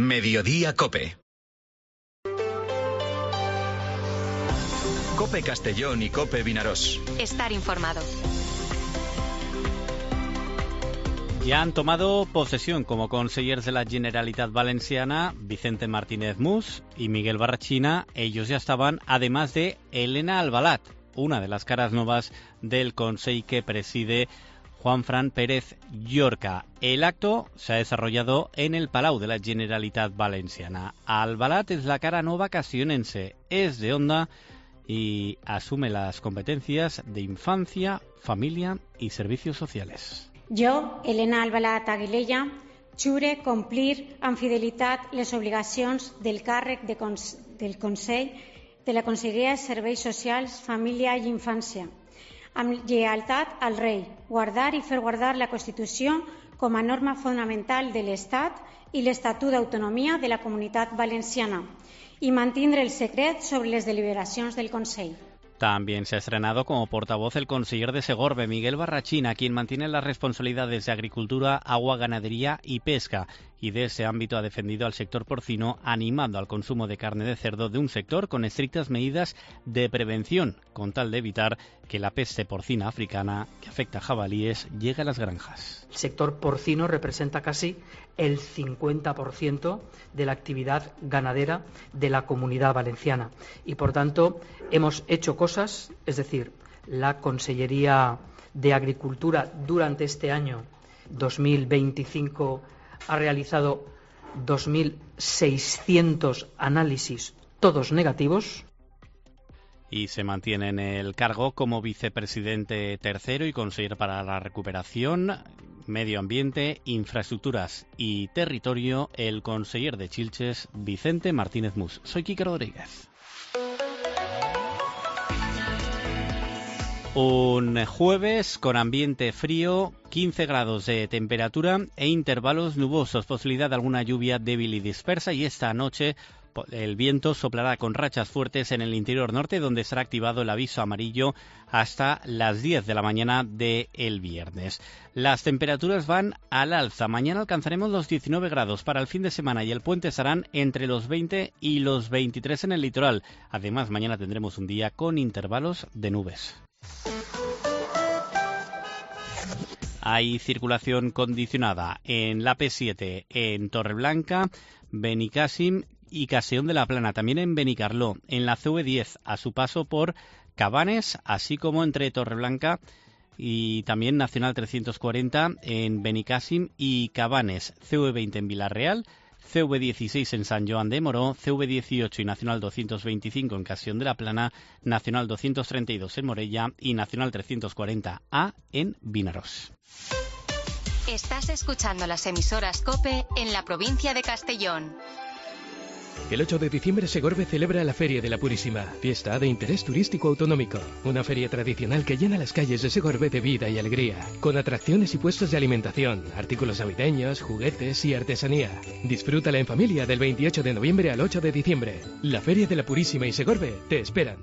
Mediodía Cope. Cope Castellón y Cope Vinaròs. Estar informado. Ya han tomado posesión como consellers de la Generalitat Valenciana Vicente Martínez Mus y Miguel Barrachina. Ellos ya estaban, además de Elena Albalat, una de las caras nuevas del Consell que preside Juanfran Pérez Llorca. El acto se ha desarrollado en el Palau de la Generalitat Valenciana. Albalat es la cara nueva castellonense, es de Onda y asume las competencias de infancia, familia y servicios sociales. Jo, Elena Albalat Aguilella, jure complir amb fidelitat les obligacions del càrrec del Consell de la Conselleria de Serveis Socials, Família i Infància, amb lleialtat al rei, guardar i fer guardar la Constitució com a norma fonamental de l'Estat i l'Estatut d'Autonomia de la Comunitat Valenciana i mantindre el secret sobre les deliberacions del Consell. También se ha estrenado como portavoz el conseller de Segorbe, Miguel Barrachina, quien mantiene las responsabilidades de agricultura, agua, ganadería y pesca. Y de ese ámbito ha defendido al sector porcino, animando al consumo de carne de cerdo de un sector con estrictas medidas de prevención, con tal de evitar que la peste porcina africana, que afecta a jabalíes, llegue a las granjas. El sector porcino representa casi el 50% de la actividad ganadera de la Comunidad Valenciana. Y por tanto hemos hecho cosas, es decir, la Consellería de Agricultura durante este año 2025 ha realizado 2.600 análisis, todos negativos. Y se mantiene en el cargo como vicepresidente tercero y consejero para la recuperación, medio ambiente, infraestructuras y territorio, el conseller de Chilches, Vicente Martínez Mus. Soy Quique Rodríguez. Un jueves con ambiente frío, 15 grados de temperatura e intervalos nubosos, posibilidad de alguna lluvia débil y dispersa, y esta noche el viento soplará con rachas fuertes en el interior norte, donde estará activado el aviso amarillo hasta las 10 de la mañana del viernes. Las temperaturas van al alza. Mañana alcanzaremos los 19 grados. Para el fin de semana y el puente estarán entre los 20 y los 23 en el litoral. Además, mañana tendremos un día con intervalos de nubes. Hay circulación condicionada en la P7 en Torreblanca, Benicàssim y Castellón de la Plana, también en Benicarló, en la CV10 a su paso por Cabanes, así como entre Torreblanca y también Nacional 340 en Benicàssim y Cabanes, CV20 en Villarreal, CV16 en San Joan de Moró, CV18 y Nacional 225 en Castellón de la Plana, Nacional 232 en Morella y Nacional 340A en Vinaròs. Estás escuchando las emisoras COPE en la provincia de Castellón. El 8 de diciembre Segorbe celebra la Feria de la Purísima, fiesta de interés turístico autonómico. Una feria tradicional que llena las calles de Segorbe de vida y alegría, con atracciones y puestos de alimentación, artículos navideños, juguetes y artesanía. Disfrútala en familia del 28 de noviembre al 8 de diciembre. La Feria de la Purísima y Segorbe te esperan.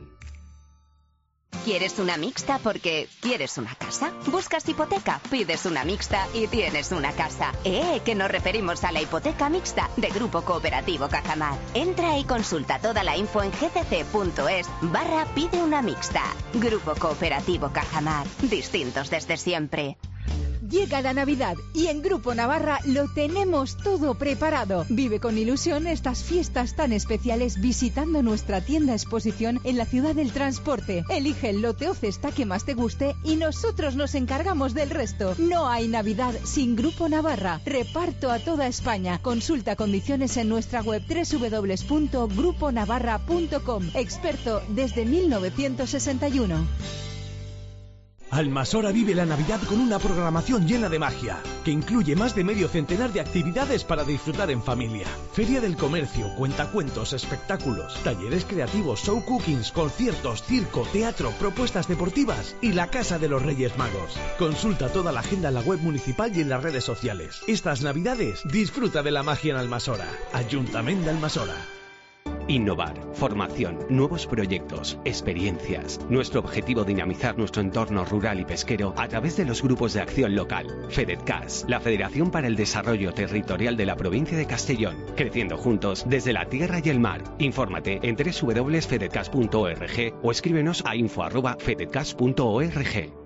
¿Quieres una mixta porque quieres una casa? ¿Buscas hipoteca? Pides una mixta y tienes una casa. Que nos referimos a la hipoteca mixta de Grupo Cooperativo Cajamar. Entra y consulta toda la info en gcc.es/pide una mixta. Grupo Cooperativo Cajamar. Distintos desde siempre. Llega la Navidad y en Grupo Navarra lo tenemos todo preparado. Vive con ilusión estas fiestas tan especiales visitando nuestra tienda exposición en la Ciudad del Transporte. Elige el lote o cesta que más te guste y nosotros nos encargamos del resto. No hay Navidad sin Grupo Navarra. Reparto a toda España. Consulta condiciones en nuestra web www.gruponavarra.com. Experto desde 1961. Almasora vive la Navidad con una programación llena de magia, que incluye más de medio centenar de actividades para disfrutar en familia. Feria del comercio, cuentacuentos, espectáculos, talleres creativos, show cookings, conciertos, circo, teatro, propuestas deportivas y la Casa de los Reyes Magos. Consulta toda la agenda en la web municipal y en las redes sociales. Estas Navidades disfruta de la magia en Almasora. Ayuntamiento de Almasora. Innovar, formación, nuevos proyectos, experiencias. Nuestro objetivo: dinamizar nuestro entorno rural y pesquero a través de los grupos de acción local. FEDETCAS, la Federación para el Desarrollo Territorial de la Provincia de Castellón. Creciendo juntos desde la tierra y el mar. Infórmate en www.fedetcas.org o escríbenos a info@fedetcas.org.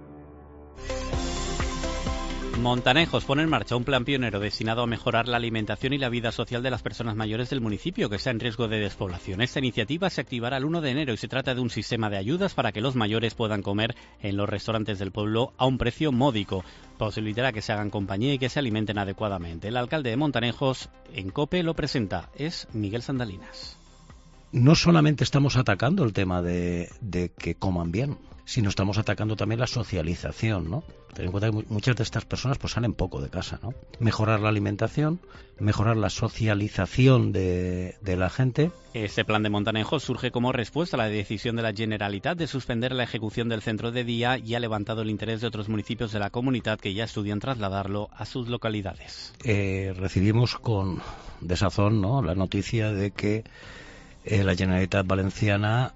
Montanejos pone en marcha un plan pionero destinado a mejorar la alimentación y la vida social de las personas mayores del municipio que está en riesgo de despoblación. Esta iniciativa se activará el 1 de enero y se trata de un sistema de ayudas para que los mayores puedan comer en los restaurantes del pueblo a un precio módico. Posibilitará que se hagan compañía y que se alimenten adecuadamente. El alcalde de Montanejos en COPE lo presenta, es Miguel Sandalinas. No solamente estamos atacando el tema de que coman bien, sino estamos atacando también la socialización, ¿no? Ten en cuenta que muchas de estas personas pues salen poco de casa, ¿no? Mejorar la alimentación, mejorar la socialización de la gente. Este plan de Montanejos surge como respuesta a la decisión de la Generalitat de suspender la ejecución del centro de día y ha levantado el interés de otros municipios de la comunidad que ya estudian trasladarlo a sus localidades. Recibimos con desazón, ¿no?, la noticia de que la Generalitat Valenciana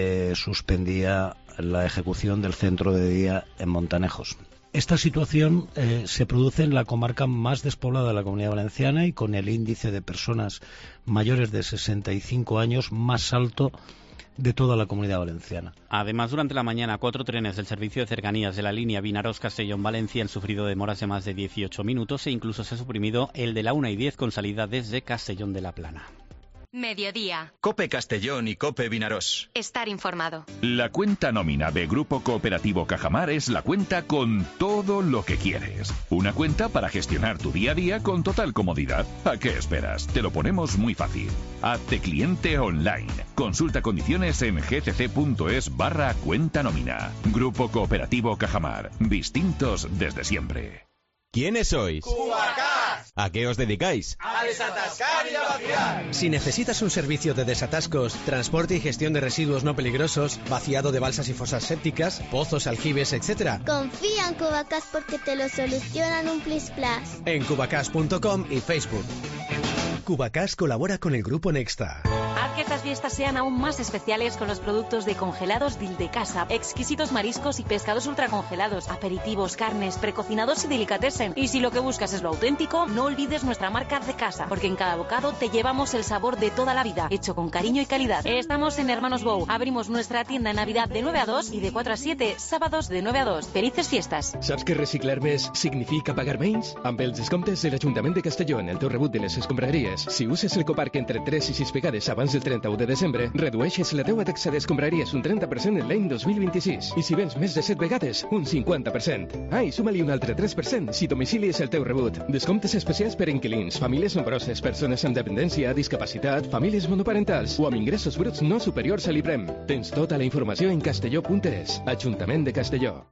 suspendía la ejecución del centro de día en Montanejos. Esta situación se produce en la comarca más despoblada de la Comunidad Valenciana y con el índice de personas mayores de 65 años más alto de toda la Comunidad Valenciana. Además, durante la mañana, 4 trenes del servicio de cercanías de la línea Vinaròs-Castellón-Valencia han sufrido demoras de más de 18 minutos e incluso se ha suprimido el de la 1:10 con salida desde Castellón de la Plana. Mediodía. COPE Castellón y COPE Vinaròs. Estar informado. La cuenta nómina de Grupo Cooperativo Cajamar es la cuenta con todo lo que quieres. Una cuenta para gestionar tu día a día con total comodidad. ¿A qué esperas? Te lo ponemos muy fácil. Hazte cliente online. Consulta condiciones en gcc.es/cuenta nómina. Grupo Cooperativo Cajamar. Distintos desde siempre. ¿Quiénes sois? ¡Cubacas! ¿A qué os dedicáis? ¡A desatascar y a vaciar! Si necesitas un servicio de desatascos, transporte y gestión de residuos no peligrosos, vaciado de balsas y fosas sépticas, pozos, aljibes, etc., confía en Cubacas porque te lo solucionan un plis-plas. En cubacas.com y Facebook. Cubacas colabora con el Grupo Nexta. Haz que estas fiestas sean aún más especiales con los productos de congelados Dildecasa. Exquisitos mariscos y pescados ultracongelados, aperitivos, carnes, precocinados y delicatessen. Y si lo que buscas es lo auténtico, no olvides nuestra marca de casa, porque en cada bocado te llevamos el sabor de toda la vida, hecho con cariño y calidad. Estamos en Hermanos Bou. Abrimos nuestra tienda en Navidad de 9 a 2 y de 4 a 7, sábados de 9 a 2. Felices fiestas. Saps que reciclar més significa pagar menys? Amb els descomptes de l'Ajuntament de Castelló en el teu rebut de les escombraries, si uses l'ecoparc entre 3 i 6 vegades abans del 31 de desembre, redueixes la teua taxa d'escombraries un 30% en l'any 2026. I si vens més de 7 vegades, un 50%. I suma-li un altre 3% si domicilies el teu rebut. Descomptes especials per inquilins, famílies nombroses, persones amb dependència, discapacitat, famílies monoparentals o amb ingressos bruts no superiors a l'IPREM. Tens tota la informació en castelló.es. Ajuntament de Castelló.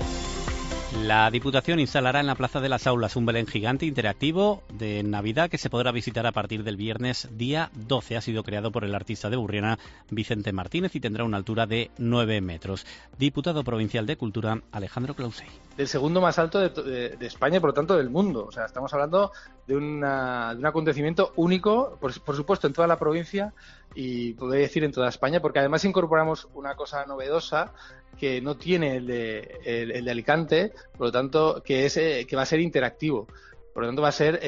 La Diputación instalará en la Plaza de las Aulas un Belén gigante interactivo de Navidad que se podrá visitar a partir del viernes día 12. Ha sido creado por el artista de Burriana, Vicente Martínez, y tendrá una altura de 9 metros. Diputado provincial de Cultura, Alejandro Clausey. El segundo más alto de España y, por lo tanto, del mundo. O sea, estamos hablando de un acontecimiento único, por supuesto, en toda la provincia y podría decir en toda España, porque además incorporamos una cosa novedosa que no tiene el de Alicante, por lo tanto, que va a ser interactivo. Por lo tanto, va a ser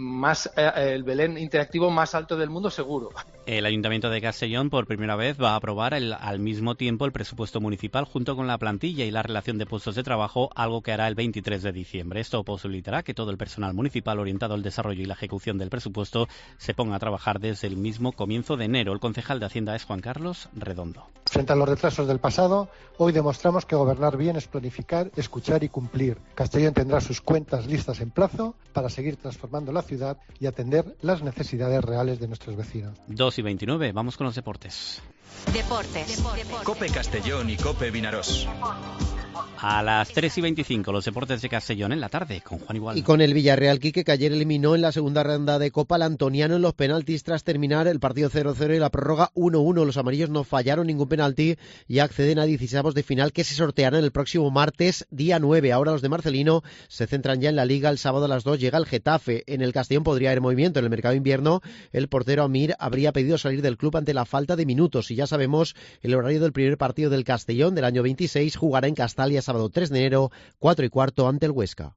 el Belén interactivo más alto del mundo, seguro. El Ayuntamiento de Castellón, por primera vez, va a aprobar al mismo tiempo el presupuesto municipal junto con la plantilla y la relación de puestos de trabajo, algo que hará el 23 de diciembre. Esto posibilitará que todo el personal municipal orientado al desarrollo y la ejecución del presupuesto se ponga a trabajar desde el mismo comienzo de enero. El concejal de Hacienda es Juan Carlos Redondo. Frente a los retrasos del pasado, hoy demostramos que gobernar bien es planificar, escuchar y cumplir. Castellón tendrá sus cuentas listas en plazo para seguir transformando la ciudad y atender las necesidades reales de nuestros vecinos. 2:29, vamos con los deportes. Deportes. COPE Castellón y COPE Vinaròs. A las 3:25, los deportes de Castellón en la tarde, con Juan Igual. Y con el Villarreal, Quique, que ayer eliminó en la segunda ronda de Copa al Antoniano en los penaltis tras terminar el partido 0-0 y la prórroga 1-1. Los amarillos no fallaron ningún penalti y acceden a 16avos de final que se sortearán el próximo martes, día 9. Ahora los de Marcelino se centran ya en la Liga. El sábado a las 2 llega el Getafe. En el Castellón podría haber movimiento. En el mercado de invierno, el portero Amir habría pedido salir del club ante la falta de minutos. Y ya sabemos el horario del primer partido del Castellón del año 26. Jugará en Castalia sábado 3 de enero, 4:15 ante el Huesca.